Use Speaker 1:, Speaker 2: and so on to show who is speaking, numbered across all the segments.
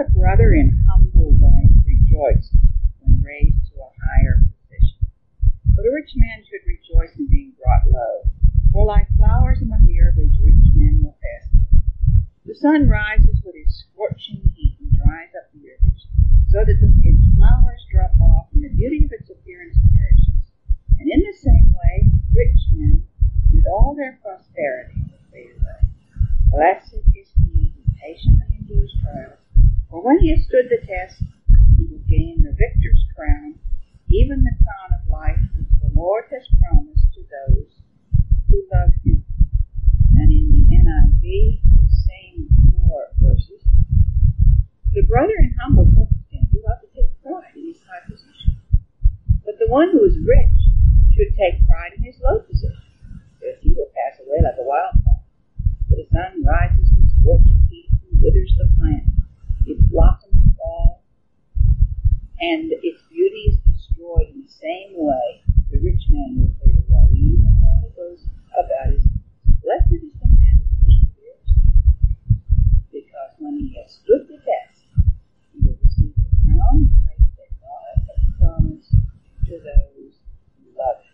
Speaker 1: a brother in humble life rejoiced when raised to a higher position. But a rich man should rejoice in being brought low. For like flowers among the herbage, rich men will pass away. The sun rises with its scorching heat and dries up the herbage, so that its flowers drop off and the beauty of its appearance perishes. And in the same way, rich men, with all their prosperity, will fade away. Blessed is he who patiently endures trials, for when he has stood the test, he will gain the victor's crown, even the crown of life which the Lord has promised to those who love him. And in the NIV, the same 4 verses, the brother in humble circumstances ought to take pride in his high position. But the one who is rich should take pride in his low position, for he will pass away like a wildflower. For the sun rises with scorching heat and withers the plant. Its blossoms fall, and its beauty is destroyed. In the same way, the rich man will fade away, even while he goes about his business. Blessed is the man who perseveres, because when he has stood the test, he will receive the crown of life that God has promised to those who love him.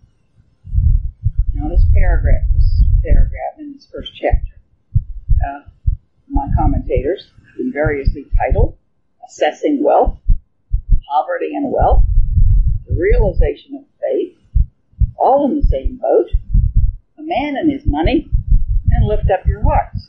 Speaker 1: Now this paragraph in this first chapter, my commentators have been variously titled Assessing Wealth, Poverty and Wealth, The Realization of Faith, All in the Same Boat, A Man and His Money, and Lift Up Your Hearts.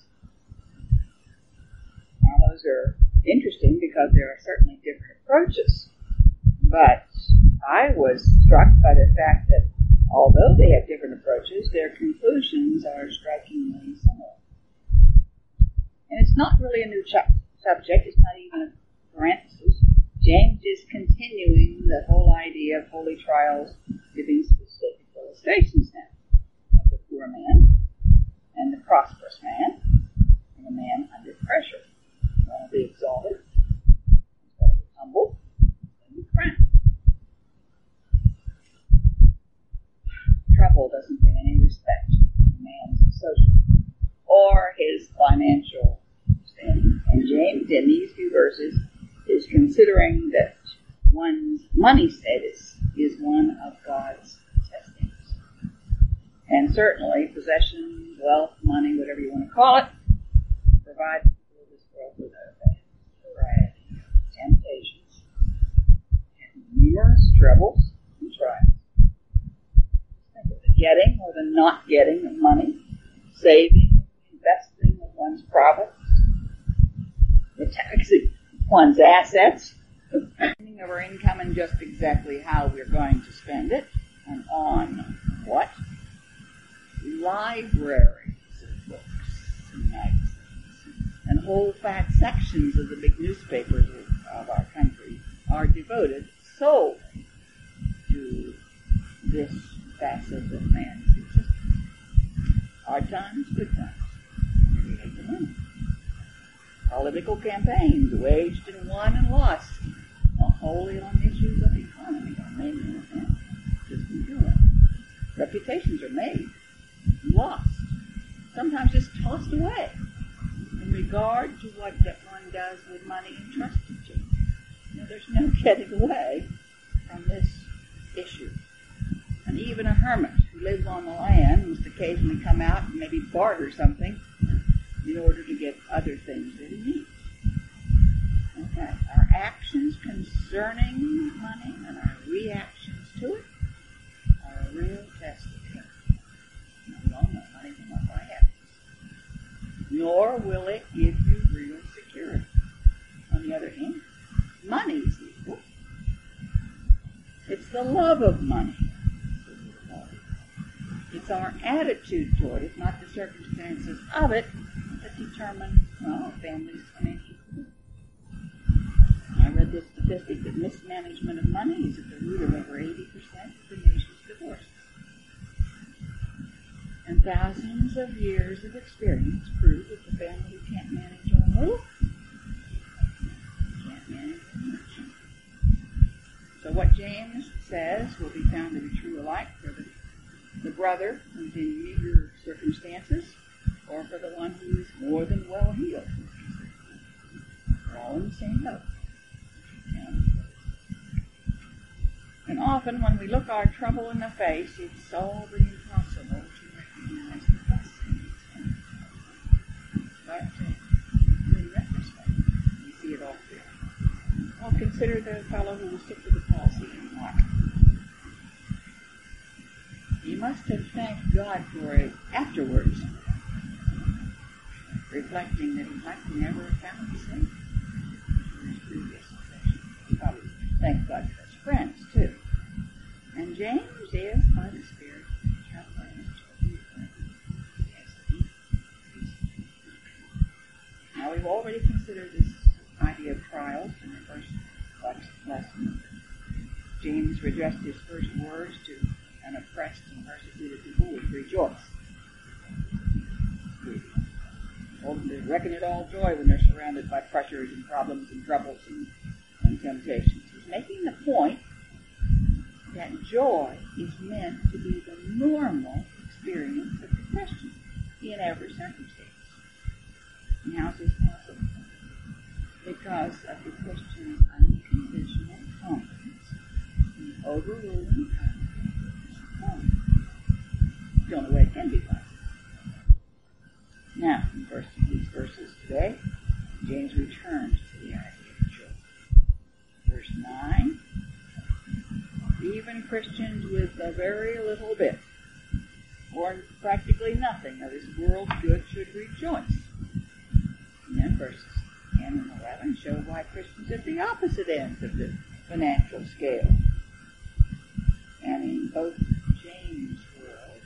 Speaker 1: Now those are interesting because there are certainly different approaches, but I was struck by the fact that although they have different approaches, their conclusions are strikingly similar. And it's not really a new subject, it's not even a parenthesis. James is continuing the whole idea of holy trials, giving specific illustrations now of the poor man and the prosperous man and the man under pressure. One will be exalted, one will be humble, and be crowned. Trouble doesn't pay any respect to a man's social or his financial standing. And James, in these few verses, is considering that one's money status is one of God's testings. And certainly possession, wealth, money, whatever you want to call it, provide people of this world with a variety of temptations and numerous troubles and trials. Getting or the not getting of money, saving, investing of one's profits, the taxing of one's assets, the spending of our income and just exactly how we're going to spend it, and on what? Libraries of books and magazines, and whole fat sections of the big newspapers of our country are devoted solely to this facet of man's existence. Hard times, good times. We hate the money. Political campaigns waged and won and lost, wholly on issues of economy, or mainly on just in doing. Reputations are made, lost, sometimes just tossed away in regard to what one does with money entrusted to. There's no getting away from this issue. And even a hermit who lives on the land must occasionally come out and maybe barter something in order to get other things that he needs. Okay, our actions concerning money and our reactions to it are a real test of character. Now, we all know money will not buy happiness, nor will it give you real security. On the other hand, money is evil. It's the love of money. It's our attitude toward it, not the circumstances of it, that determine, a family's financial condition. I read this statistic that mismanagement of money is at the root of over 80% of the nation's divorces. And thousands of years of experience prove that the family who can't manage a little can't manage much. So what James says will be found to be true alike for the brother who's in meager circumstances, or for the one who is more than well healed. For all in the same boat. And often when we look our trouble in the face, it's all but impossible to recognize the blessings. But in retrospect, we see it all clear. Well, consider the fellow who was sick with the palsy in Mark. He must have thanked God for it afterwards, reflecting that he might never have found the Savior for his previous affliction. He probably thanked God for his friends, too. And James is, by the Spirit, now we've already considered this idea of trials in the first lesson. James addressed his first words to an oppressed and persecuted people with rejoice. Told them to reckon it all joy when they're surrounded by pressures and problems and troubles and temptations. He's making the point that joy is meant to be the normal experience of the Christian in every circumstance. And how is this possible? Because of the Christian's unconditional confidence in overruling the only way it can be possible. Now, in these verses today, James returns to the idea of joy. Verse 9, even Christians with a very little bit, or practically nothing of this world's good should rejoice. And then verses 10 and 11 show why Christians at the opposite ends of the financial scale. And in both James' world,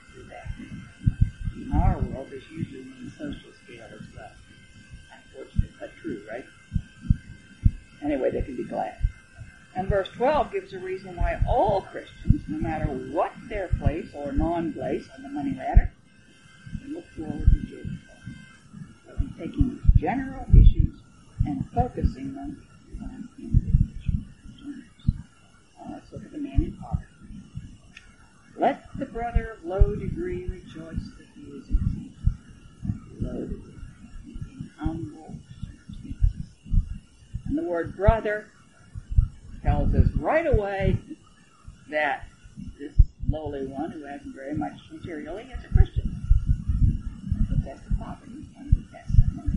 Speaker 1: in our world, this usually means social scale as well. Unfortunate, but true, right? Anyway, they can be glad. And verse 12 gives a reason why all Christians, no matter what their place or non-place on the money ladder, can look forward to joy. So he's taking these general issues and focusing them on individual terms. Let's look at the man in poverty. Let the brother of low degree rejoice that he is in low degree, in humble circumstances. And the word brother tells us right away that this lowly one who hasn't very much materially is a Christian. Possessed of poverty and possessed of money.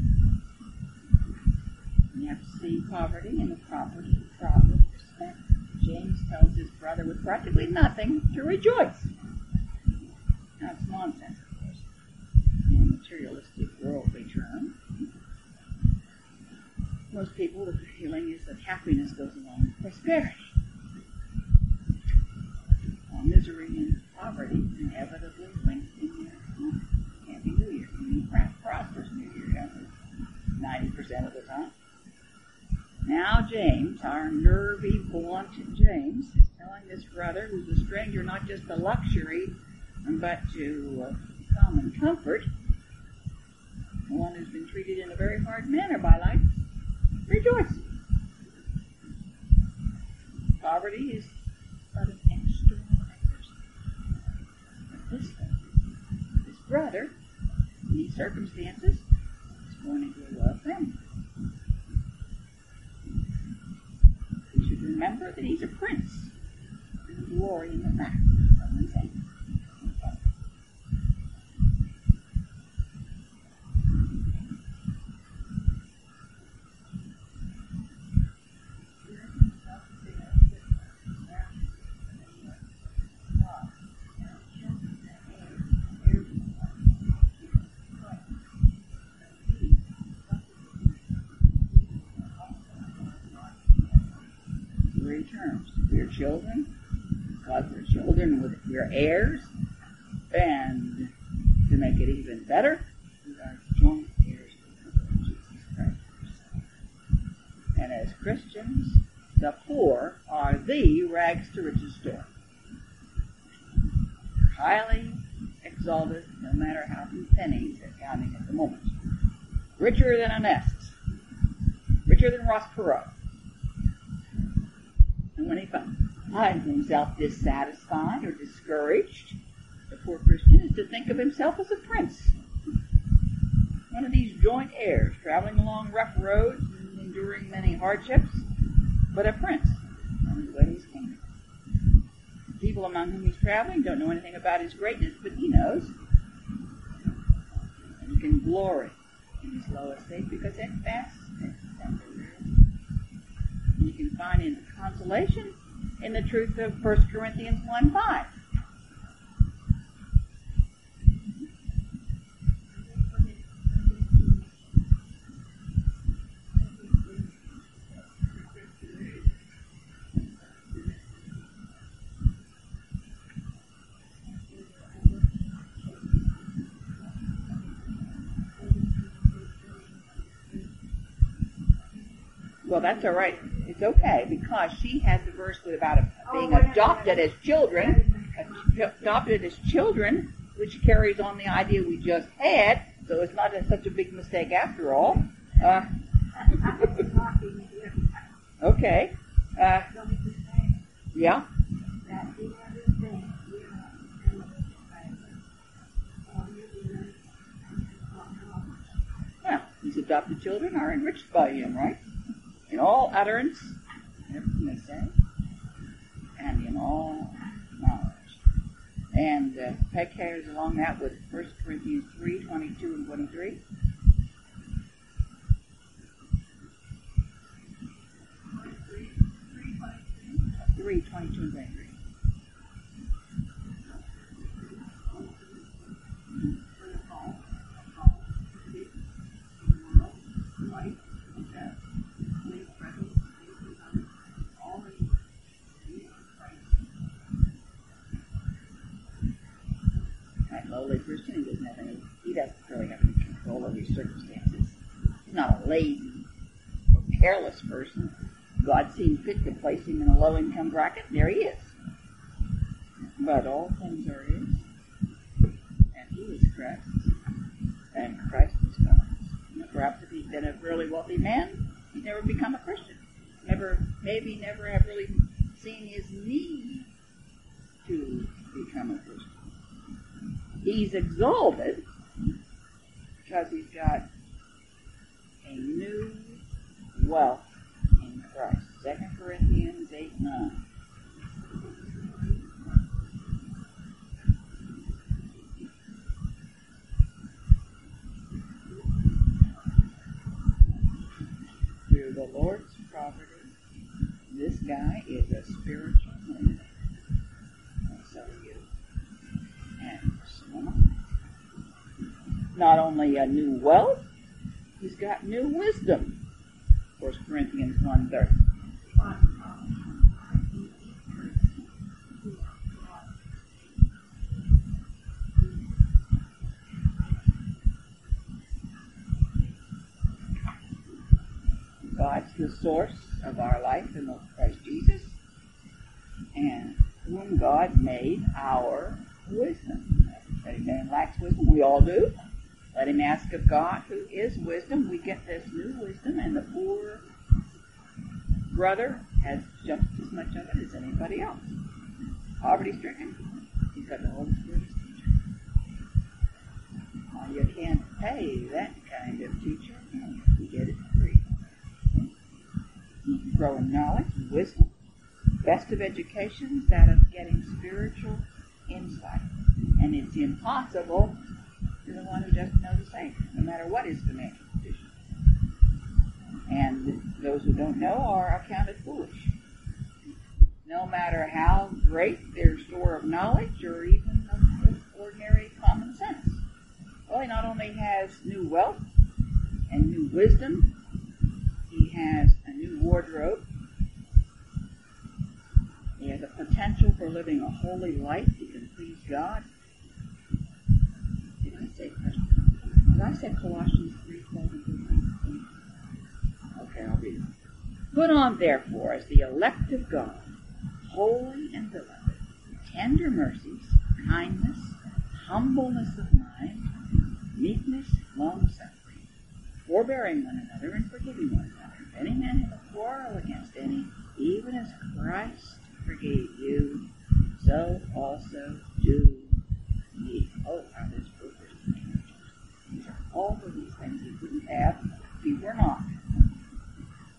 Speaker 1: And you have to see poverty in the proper perspective. James tells his brother with practically nothing to rejoice. Now it's nonsense, of course, in a materialistic, worldly term. Most people, the feeling is that happiness goes along with prosperity. Misery and poverty inevitably linked in your Happy New Year. Prosperous New Year, 90% of the time. Now James, our nervy, blunt James, is telling this brother, who's a stranger not just to luxury, but to common comfort, one who's been treated in a very hard manner by life, rejoice. Poverty is but an external adversity. But this brother, in these circumstances, is born into a royal family. We should remember that he's a prince. There's glory in the fact. Terms. We are children, God's our children, we're heirs, and to make it even better, we are joint heirs with Jesus Christ. And as Christians, the poor are the rags to riches store. Highly exalted, no matter how few pennies they're counting at the moment. Richer than Onesimus, richer than Ross Perot. And when he finds himself dissatisfied or discouraged, the poor Christian is to think of himself as a prince. One of these joint heirs, traveling along rough roads and enduring many hardships, but a prince on his way to his kingdom. People among whom he's traveling don't know anything about his greatness, but he knows. And he can glory in his low estate because at best it's temporary. And you can find in consolation in the truth of 1 Corinthians 1:5. Well, that's all right. It's okay because she has the verse about being adopted as children, which carries on the idea we just had. So it's not such a big mistake after all. Okay. Yeah. Well, these adopted children are enriched by him, right? In all utterance, everything they say, and in all knowledge. And Peg carries along that with 1 Corinthians 3:22 and 23. Three, 22 and 23. Lowly Christian, he doesn't really have any control over his circumstances. He's not a lazy or careless person. God seemed fit to place him in a low-income bracket, and there he is. But all things are his, and he is Christ's, and Christ is God's. Perhaps if he'd been a really wealthy man, he'd never become a Christian. Maybe never have really seen his need to become a Christian. He's exalted because he's got a new wealth in Christ. 2 Corinthians 8:9. Through the Lord's property, this guy is a spiritual man. And so are you. And not only a new wealth, he's got new wisdom. 1 Corinthians 1:30. God's the source of our life in Christ Jesus, and whom God made our wisdom. If any man lacks wisdom, we all do. Let him ask of God, who is wisdom. We get this new wisdom, and the poor brother has just as much of it as anybody else. Poverty-stricken, he's got the Holy Spirit as teacher. You can't pay that kind of teacher, and you get it free. You can grow in knowledge and wisdom. Best of education is that of getting spiritual insight. And it's impossible to the one who doesn't know the Savior, no matter what his financial condition. And those who don't know are accounted foolish. No matter how great their store of knowledge or even of ordinary common sense. Well, he not only has new wealth and new wisdom, he has a new wardrobe. He has a potential for living a holy life. He can please God. Did I say Colossians 3:12? Okay, I'll read it. Put on, therefore, as the elect of God, holy and beloved, tender mercies, kindness, humbleness of mind, meekness, long-suffering, forbearing one another and forgiving one another. If any man have a quarrel against any, even as Christ forgave you, so also do ye. Oh, how this book is these are all of these things he wouldn't have if he were not.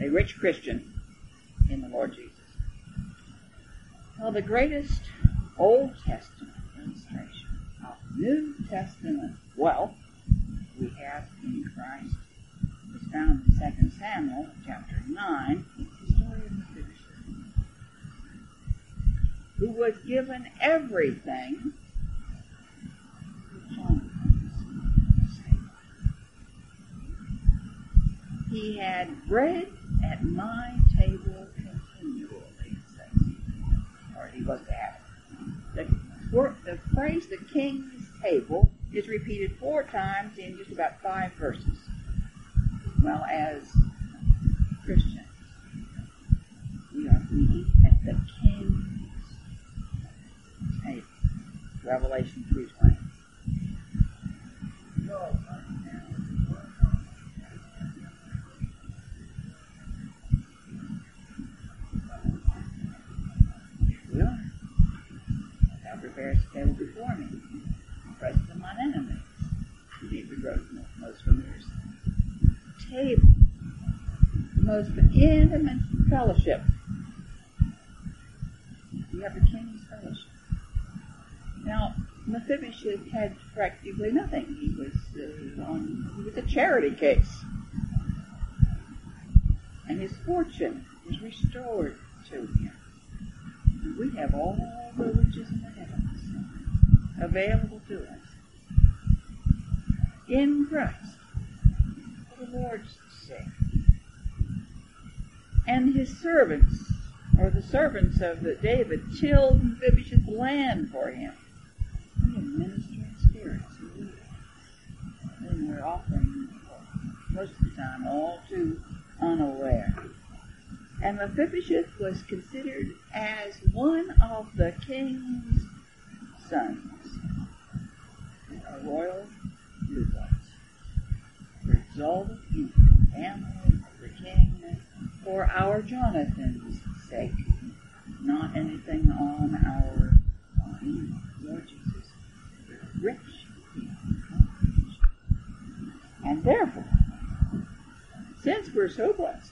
Speaker 1: a rich Christian in the Lord Jesus. Well, the greatest Old Testament illustration of New Testament wealth we have in Christ is found in 2 Samuel chapter 9. It's the story of Mephibosheth, who was given everything he had bread at my table continually, it says. Or he was to have it. The phrase, the king's table, is repeated 4 times in just about 5 verses. Well, as Christians, we eat at the king's table. Revelation 3:20. We are. Thou preparest a table before me, in the presence of mine enemies. David wrote most familiar table, the most intimate fellowship. You have the king's fellowship. Now, Mephibosheth had practically nothing. He was a charity case, and his fortune was restored to him. And we have all the riches in the heavens available to us in Christ for the Lord's sake. And his servants, or the servants of David, tilled Mephibosheth's land for him. We have ministering spirits who do that. And we're offering most of the time all too unaware. And Mephibosheth was considered as one of the king's sons, a royal bloodlines. We're exalted in the family of the king for our Jonathan's sake, not anything on our Lord Jesus. We're rich. And therefore, since we're so blessed,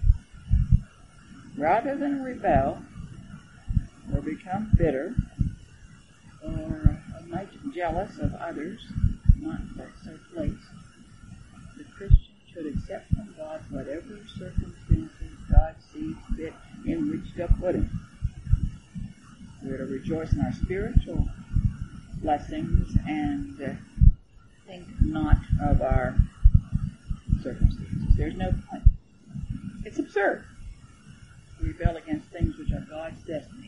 Speaker 1: rather than rebel or become bitter or jealous of others not so placed, the Christian should accept from God whatever circumstances God sees fit in which to put him. We're to rejoice in our spiritual blessings and think not of our circumstances. There's no point. It's absurd to rebel against things which are God's destiny.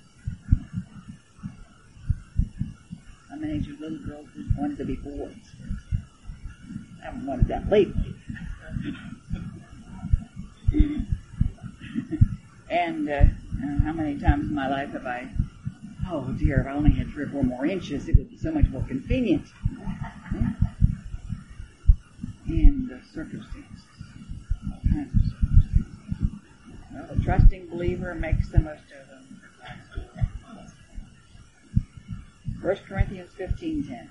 Speaker 1: How many of you little girls just wanted to be boys? I haven't wanted that lately. And how many times in my life have I, oh dear, if I only had 3 or 4 more inches, it would be so much more convenient. And circumstances, all kinds of circumstances. Well, the trusting believer makes the most of them. 1 Corinthians 15:10.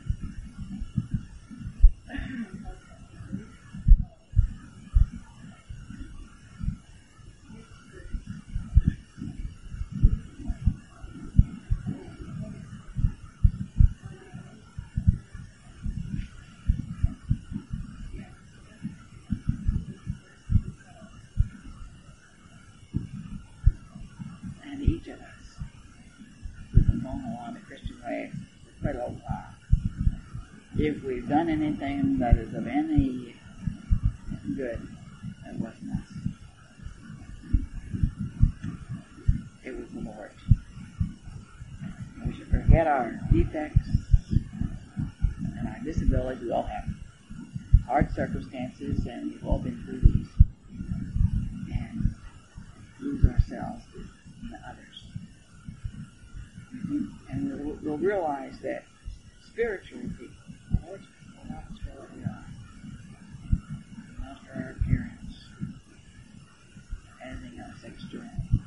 Speaker 1: And each of us, we've been going along the Christian way for quite a little while. If we've done anything that is of any good, it wasn't us. It was the Lord. We should forget our defects and our disabilities. We all have hard circumstances, and we've all been through these. And lose ourselves in others. And we'll realize that spiritual people, the Lord's people, not as far as we are, not for our appearance, anything else extra.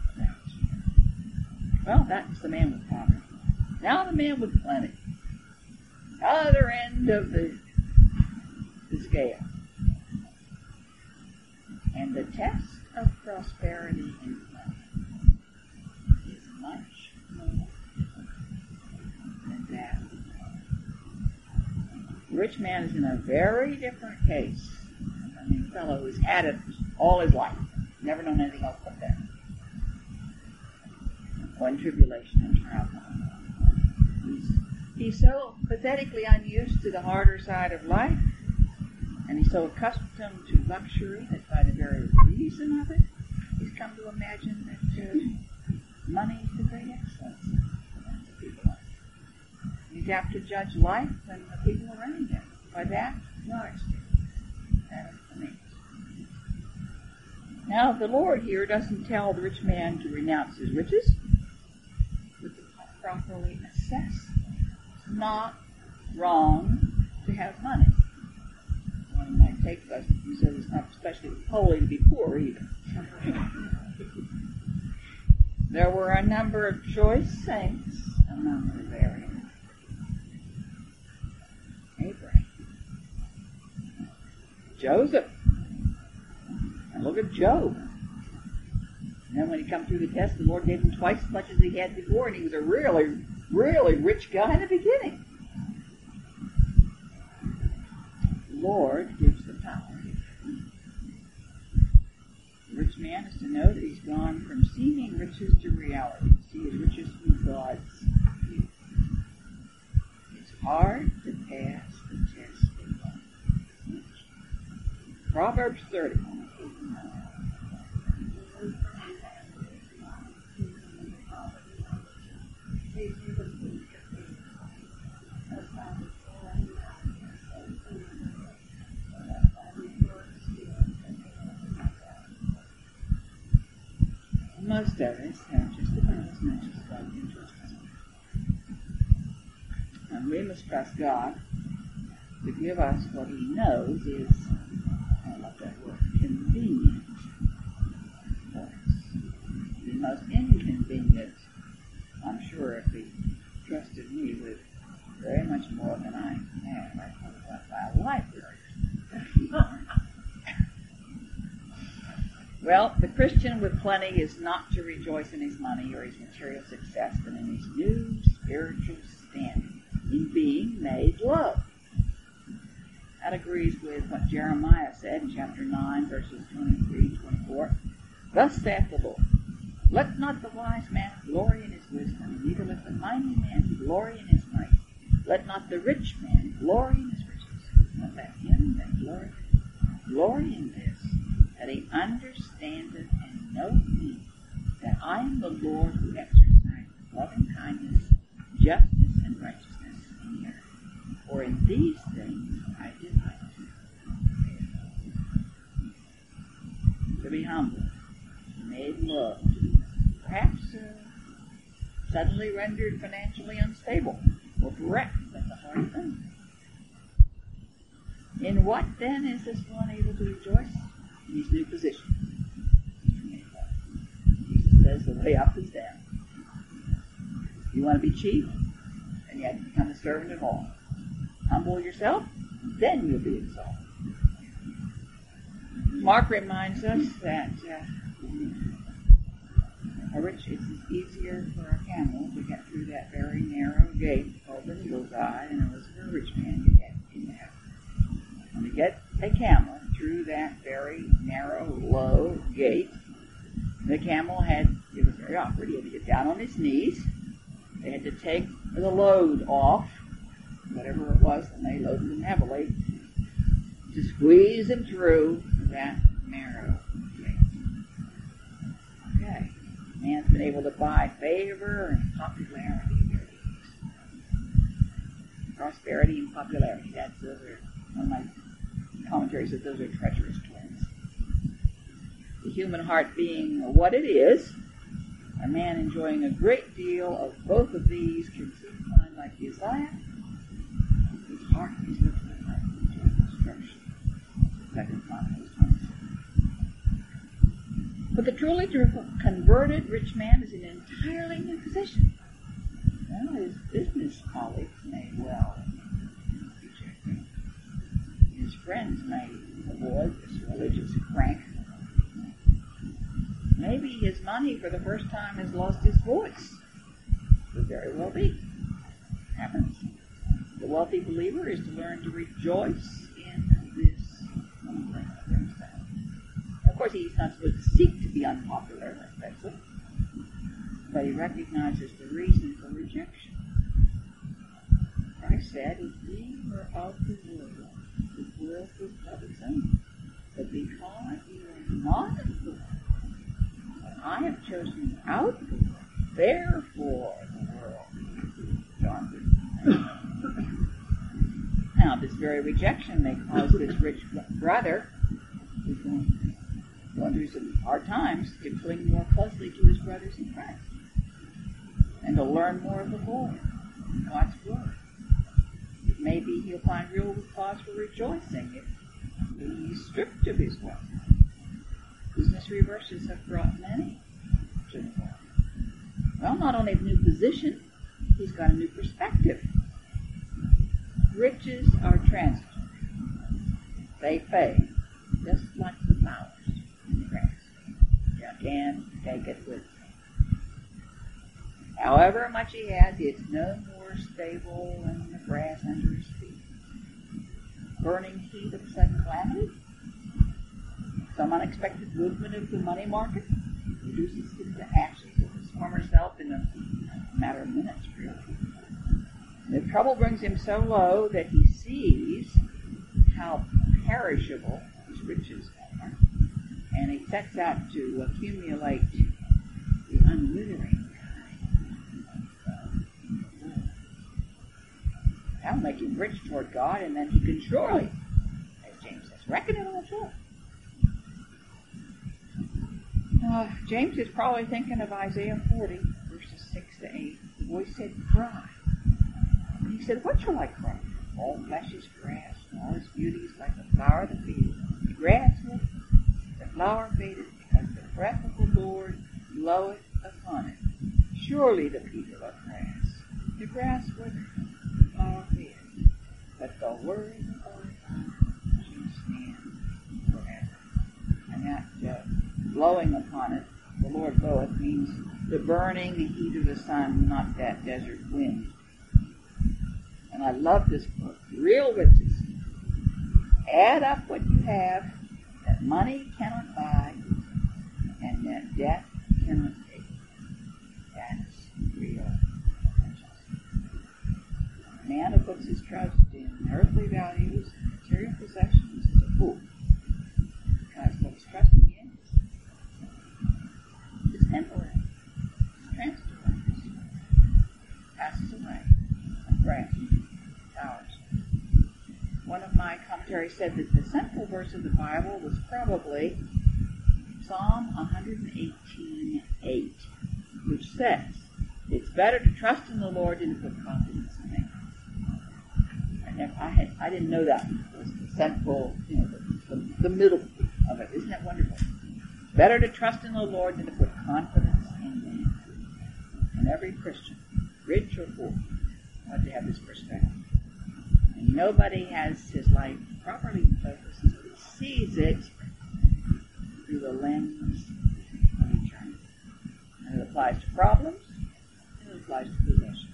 Speaker 1: Well, that's the man with poverty. Now the man with plenty. Other end of the scale. And the test of prosperity and wealth is much more than that. The rich man is in a very different case. I mean, a fellow who's had it all his life, never known anything else but that. One tribulation and trial. He's so pathetically unused to the harder side of life, and he's so accustomed to luxury that by the very reason of it, he's come to imagine that money is the great excellence of people life. He's apt to judge life and the people around him by that yardstick. That is the means. Now, the Lord here doesn't tell the rich man to renounce his riches, but to properly assess. It's not wrong to have money. One might take us and say it's not especially holy to be poor either. There were a number of choice saints among the various. Abraham, Joseph, and look at Job. And then when he come through the test, the Lord gave him twice as much as he had before, and he was a really, really rich guy in the beginning. The Lord gives the power. The rich man is to know that he's gone from seeming riches to reality. See his riches through God's view. It's hard to pass the test of life. Proverbs 30. Most of us have just about as much as God can trust us. And we must trust God to give us what He knows is, I love that word, convenient for us. The most inconvenient, I'm sure, if He trusted me with very much more than I have. I thought about my library. Well, the Christian with plenty is not to rejoice in his money or his material success, but in his new spiritual standing, in being made low. That agrees with what Jeremiah said in chapter 9, verses 23-24. Thus saith the Lord, let not the wise man glory in his wisdom, neither let the mighty man glory in his might. Let not the rich man glory in his riches, but let him that glory in this, that he understandeth and knoweth me, that I am the Lord who exercise loving kindness, justice, and righteousness in the earth. For in these things I delight. To be humble, made low, perhaps suddenly rendered financially unstable, or bereft. That's a hard thing. In what then is this one able to rejoice? In his new position. Jesus says the way up is down. You want to be chief, then you have to become a servant of all. Humble yourself, then you'll be exalted. Mark reminds us that it's easier for a camel to get through that very narrow gate called the Needle's Eye than it was for a rich man to get in there. When you get a camel through that very narrow, low gate, the camel it was very awkward. He had to get down on his knees. They had to take the load off, whatever it was, and they loaded him heavily, to squeeze him through that narrow gate. Okay. Man's been able to buy favor and popularity very easily. Prosperity and popularity. Those are one of my commentaries says those are treacherous twins. The human heart being what it is, a man enjoying a great deal of both of these can soon find, like Uzziah, his heart is lifted up to destruction. 2 Chronicles 26. But the truly converted rich man is in an entirely new position. Well, his business colleagues may well reject him. His friends may avoid this religious crank. his money for the first time has lost his voice. Could very well be. Happens. The wealthy believer is to learn to rejoice in this humbling of himself. Of course, he's not supposed to seek to be unpopular, especially, but he recognizes the reason for rejection. Christ said, if ye were of the world would love its own. But because you are not of the world, but I have chosen you out of the world, therefore the world hates John 15. Now, this very rejection may cause this rich brother, who's going through some hard times, to cling more closely to his brothers in Christ and to learn more of the Lord, God's Word. It may be he'll find real cause for rejoicing if he's stripped of his wealth. Business reverses have brought many to the Lord. Well, not only a new position, he's got a new perspective. Riches are transitory. They fade, just like the flowers in the grass. You can take it with you. However much he has, it's no more stable than the grass under his feet. Burning heat of sudden calamity, some unexpected movement of the money market reduces him to ashes of his former self in a matter of minutes, really. The trouble brings him so low that he sees how perishable his riches are, and he sets out to accumulate the unwithering kind. That'll make him rich toward God, and then he can surely, as James says, reckon it all joy. James is probably thinking of Isaiah 40, verses 6 to 8. The voice said, cry. And he said, what shall I cry? All flesh is grass, and all its beauty is like the flower of the field. The grass withereth, the flower fadeth, because the breath of the Lord bloweth upon it. Surely the people are grass. The grass withereth, the flower fadeth, but the word of our God shall stand forever. And that blowing upon it, the Lord bloweth, means the burning heat of the sun, not that desert wind. And I love this book. Real riches. Add up what you have that money cannot buy and that death cannot take. That's real riches. A man who puts his trust in earthly values and material possessions is a fool. Because what he's trusting in is temporary. It's transitory. It passes away like grass. One of my commentaries said that the central verse of the Bible was probably Psalm 118:8, which says, it's better to trust in the Lord than to put confidence in man. I didn't know that was the central, the middle of it. Isn't that wonderful? It's better to trust in the Lord than to put confidence in man. And every Christian, rich or poor, ought to have this perspective. And nobody has his life properly focused until he sees it through the lens of eternity. And it applies to problems, and it applies to possessions.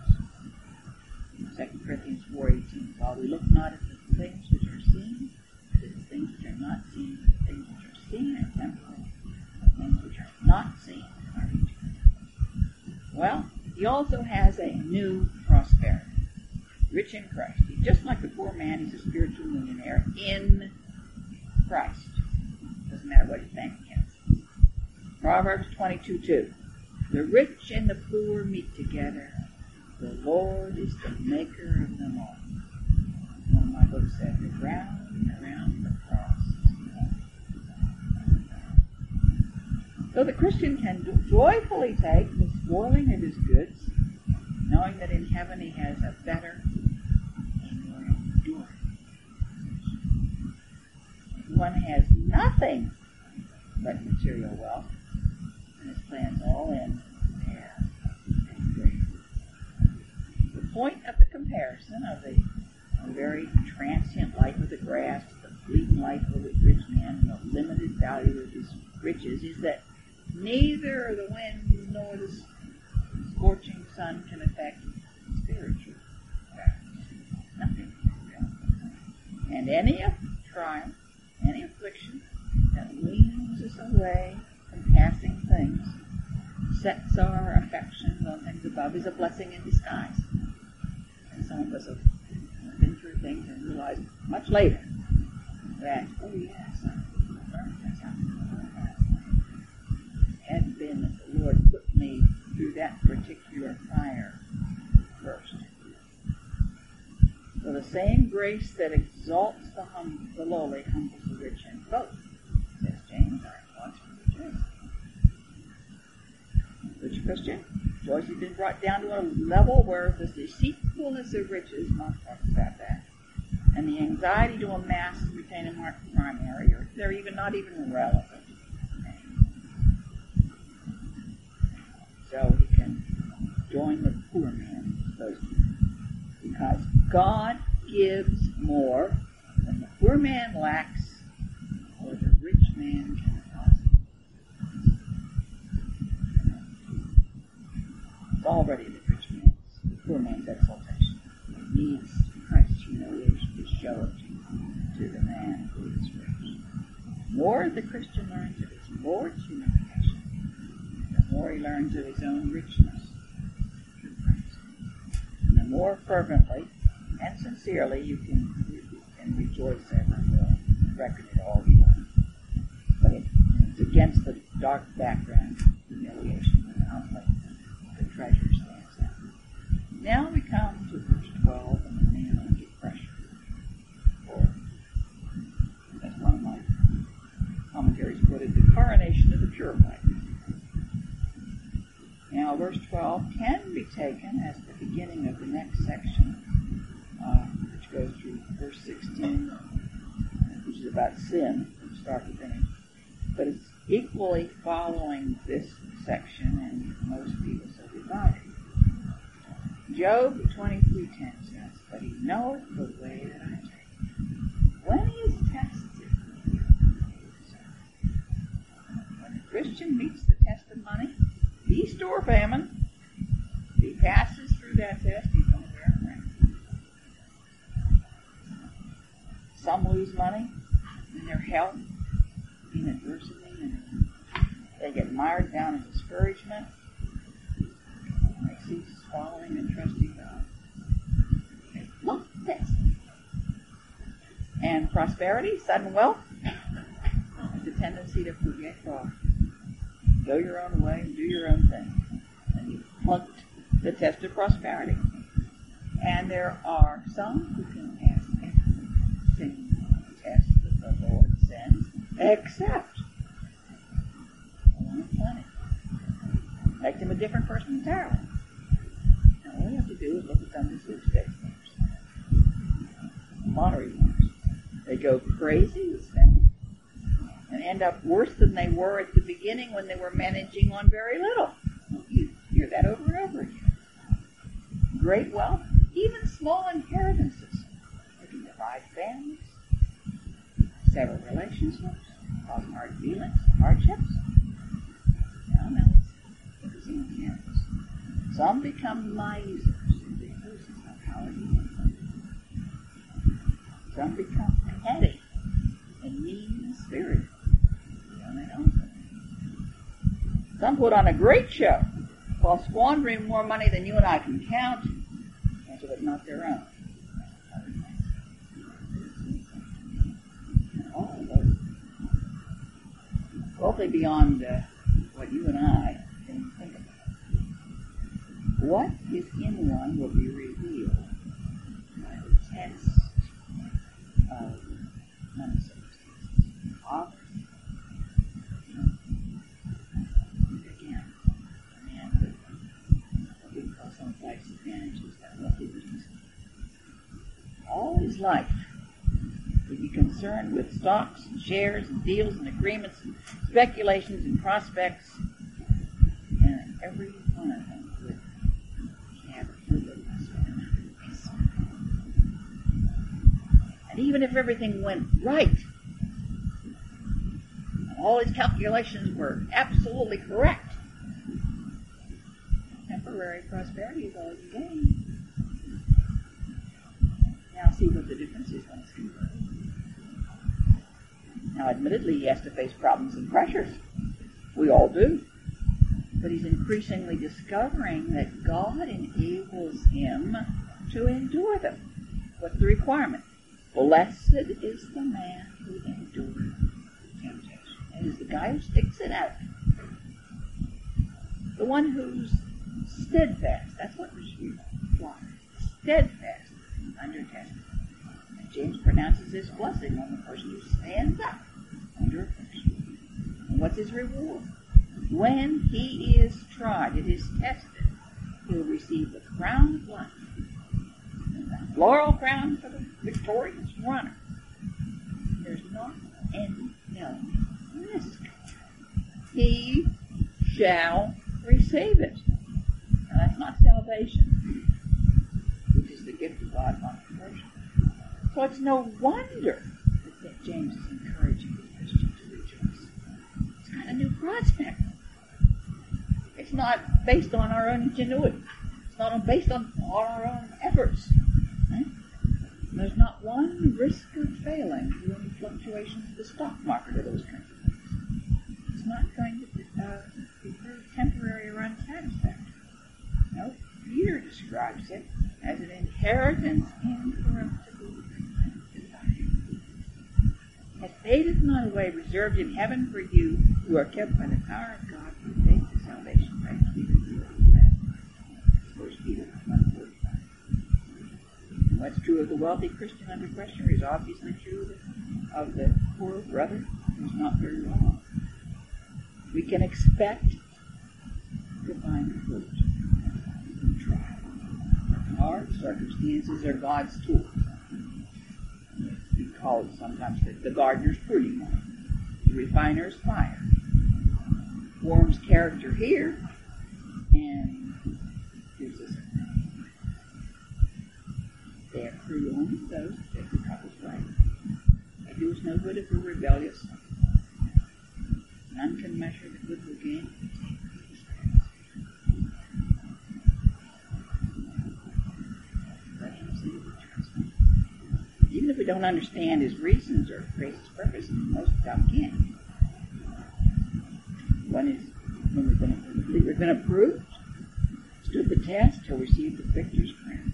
Speaker 1: 2 Corinthians 4:18, while we look not at the things which are seen, but at the things which are not seen, the things which are seen are temporal, the things which are not seen are eternal. Well, he also has a new prosperity. Rich in Christ. He's just like the poor man, he's a spiritual millionaire in Christ. Doesn't matter what his bank account says. Proverbs 22:2. The rich and the poor meet together. The Lord is the maker of them all. One of my books said, the ground and around the cross is God. So the Christian can joyfully take the spoiling of his goods, knowing that in heaven he has a better and more enduring position. One has nothing but material wealth, and his plans all end there and great. The point of the comparison of the very transient life of the grass, the fleeting life of the rich man, and the limited value of his riches is that Neither the wind nor the scorching sun can affect spiritual values. Nothing. And any trial, any affliction that weans us away from passing things, sets our affections on things above, is a blessing in disguise. And some of us have been through things and realized much later that, oh yes, I learned that's how it had been that the Lord put me through that particular fire first. So the same grace that exalts the lowly humbles the rich and both, says James, I want to rejoice. Rich Christian, Joyce has been brought down to a level where the deceitfulness of riches, Mark talks about that, and the anxiety to amass and retain a mark primary, or they're even not even relevant. So he can join the poor man, because God gives more than the poor man lacks, or the rich man can possibly. It's already the rich man's, the poor man's exaltation. He needs Christ's humiliation to show it to the man who is rich. The more the Christian learns of his Lord's humiliation, the more he learns of his own richness through Christ. And the more fervently and sincerely you can rejoice evermore, reckon it all you want. But it's against the dark background of humiliation and outlay the treasure stands out. Now we come to verse 12 and the man under pressure. Or, as one of my commentaries put it, the coronation of the purified. Now verse 12 can be taken as the beginning of the next section, which goes through verse 16, which is about sin from start to finish. But it's equally following this section, and most people so divided. Job 23:10 says, "But he knoweth the way that I take. When he is tested, when a Christian meets the test of money, feast or famine, if he passes through that test, he's going to bear a crown." Some lose money in their health, in adversity, and they get mired down in discouragement. They cease following and trusting God. They look this. And prosperity, sudden wealth, has a tendency to forget God. Go your own way and do your own thing. And you flunked the test of prosperity. And there are some who can pass every single test that the Lord sends, except one of plenty. Make them a different person entirely. Now all you have to do is look at some of the sweepstakes winners, lottery winners. They go crazy with spending and end up worse than they were at the beginning when they were managing on very little. You hear that over and over again. Great wealth, even small inheritances, they can divide families, sever relationships, cause hard feelings, hardships. Now look at some examples. Some become misers because of how it is. Some become petty and mean-spirited. Some put on a great show while squandering more money than you and I can count, and so it's not their own. Hopefully beyond what you and I can think about. What is in one will be revealed by the test of money circumstances. Poverty. Again, a man with what we call some life's advantages, that wealthy business. All his life would be concerned with stocks and shares and deals and agreements and speculations and prospects, and every one of them would have forgiveness. And even if everything went right, all his calculations were absolutely correct. Temporary prosperity is all you gain. Now see what the difference is when it's converted. Now admittedly he has to face problems and pressures. We all do. But he's increasingly discovering that God enables him to endure them. What's the requirement? Blessed is the man who endures temptation. And is the guy who sticks it out. The one who's steadfast. That's what we want. Steadfast under testing. And James pronounces this blessing on the person who stands up under affliction. And what's his reward? When he is tried, it is tested, he'll receive the crown of life. And the laurel crown for the victorious runner. There's not any risk. He shall receive it. Now that's not salvation, which is the gift of God, not conversion. So it's no wonder that James is encouraging the Christian to rejoice. It's got a new prospect. It's not based on our own ingenuity. It's not based on our own efforts. Right? There's not one risk of failing due to fluctuations of the stock market or those kinds of things. It's not going to be very temporary or unsatisfactory. No, Peter describes it as an inheritance incorruptible and undefiled. As fadeth not away, reserved in heaven for you, who are kept by the power of God for faith to salvation. Right? First Peter 1:45. And what's true of the wealthy Christian under pressure is obviously true of the poor brother who's not very well off. We can expect to find fruit in trial. Our circumstances are God's tools. We call it sometimes the gardener's pruning knife, the refiner's fire. Forms character here and gives us a name. They accrue only those that the cup is right. They do us no good if we're rebellious. None can measure the good we gain. Even if we don't understand his reasons or grace's purpose, most of them can. One is when we've been approved, stood the test, he'll receive the victor's crown.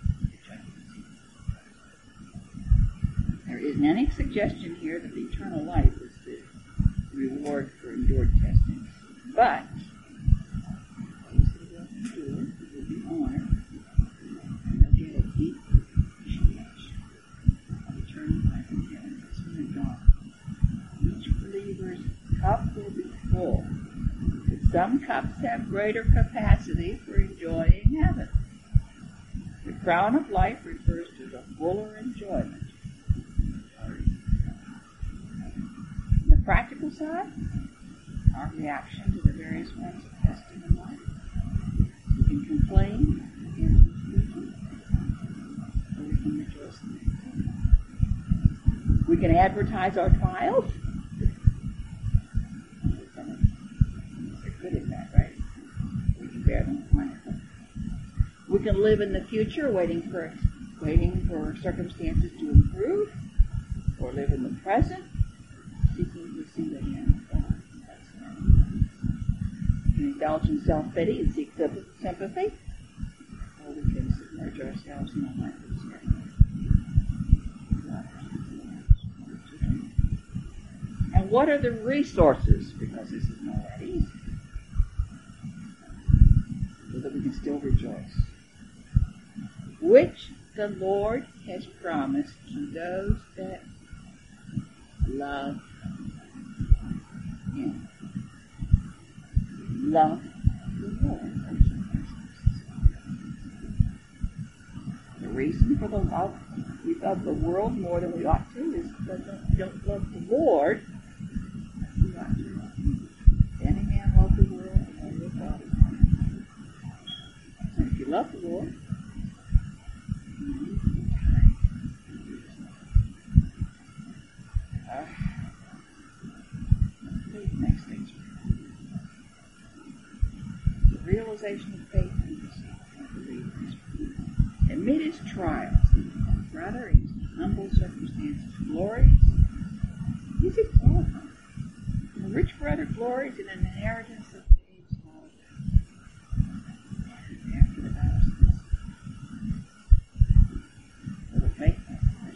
Speaker 1: There isn't any suggestion here that the eternal life is the reward for endured testing. But those who will endure will be honored, and they'll get a deep appreciation of eternal life in heaven. That's when they're gone. Each believer's cup will be full. But some cups have greater capacity for enjoying heaven. The crown of life refers to the fuller enjoyment. On the practical side, our reaction to the various forms of testing in life. We can complain against misfortune, or we can rejoice in it. We can advertise our trials. We're good at that, right? We can bear them quietly. We can live in the future, waiting for circumstances to improve, or live in the present, seeking to see the hand of God. We can indulge in self-pity and seek sympathy, or we can submerge ourselves in a life of service. And what are the resources? Because this is not that easy. So that we can still rejoice. Which the Lord has promised to those that love Him. Love the Lord. The reason for the love, we love the world more than we ought to, is because we don't love the Lord. We ought to love Him. If any man love the world, the love of God is not in him. And if you love the Lord, realization of faith and believers. Amid his trials, brother, in humble circumstances, glories. Is it qualified? The rich brother glories in an inheritance of Dave's father. After the battle, for the faithful.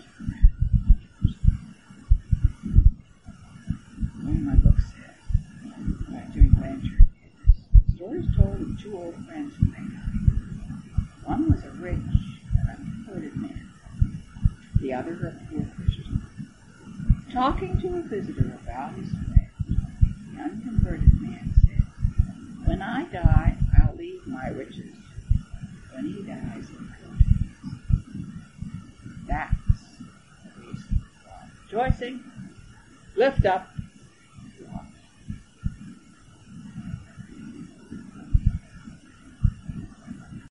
Speaker 1: One of my books said, by Jimmy Blanchard, the story is told of two old friends who met. One was a rich and unconverted man, the other a poor Christian. Talking to a visitor about his faith, the unconverted man said, "When I die, I'll leave my riches. When he dies, he'll go to his." That's the reason for rejoicing. Lift up